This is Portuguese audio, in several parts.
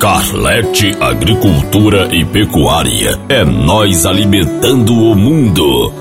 Carlete Agricultura e Pecuária. É nós alimentando o mundo.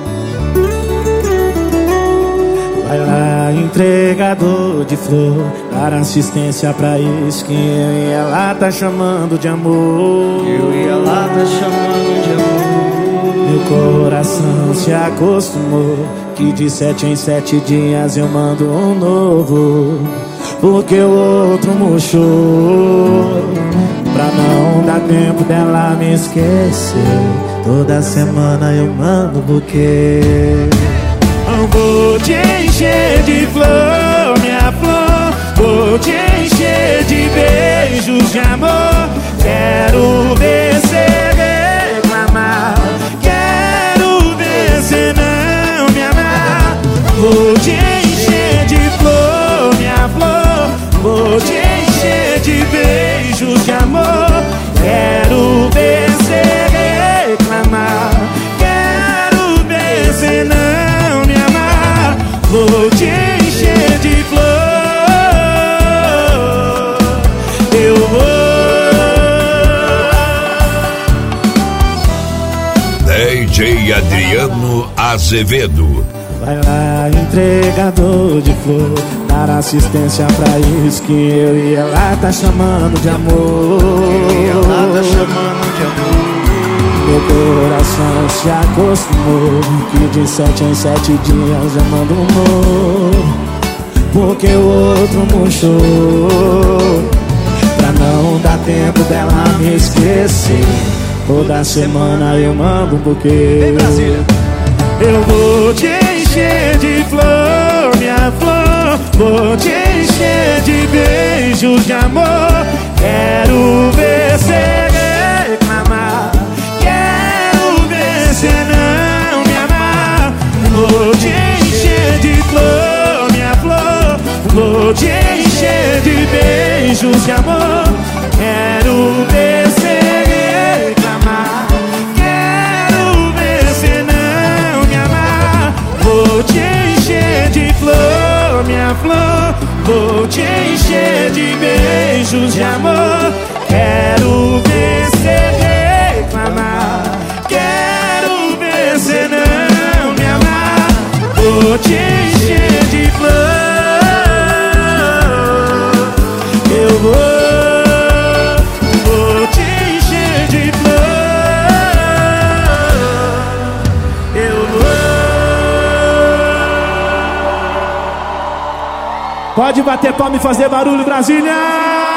Vai lá, entregador de flor, dar assistência pra isso que eu e ela tá chamando de amor. Eu e ela tá chamando de amor. Meu coração se acostumou que de 7 em 7 dias eu mando um novo, porque o outro murchou. Pra não dar tempo dela me esquecer, toda semana eu mando buquê. Não vou te encher de flor, minha flor, vou te encher de beijos de amor. Quero ver cê reclamar, quero ver cê não me amar. Vou te encher de flor, minha flor, vou te encher de beijos de amor. Quero ver cê reclamar, quero ver cê não me amar. Vou te encher de flor, eu vou. DJ Adriano Azevedo. Vai lá, entregador de flor, dar assistência pra isso que eu e ela tá chamando de amor. Eu e ela tá chamando de amor. Meu coração se acostumou que de 7 em 7 dias eu mando um novo, porque o outro murchou. Pra não dar tempo dela me esquecer, toda semana eu mando um buquê. Eu vou te encher de flor, minha flor, vou te encher de beijos de amor. Quero ver cê reclamar, quero ver cê não me amar. Vou te encher de flor, minha flor, vou te encher de beijos de amor. Quero ver cê reclamar, quero ver cê não me amar. Vou te encher de flor, minha flor, vou te encher de beijos de amor. Quero ver cê reclamar, quero ver cê não me amar. Vou te encher de flor, eu vou te encher de flor, eu vou. Pode bater palma e fazer barulho, Brasília!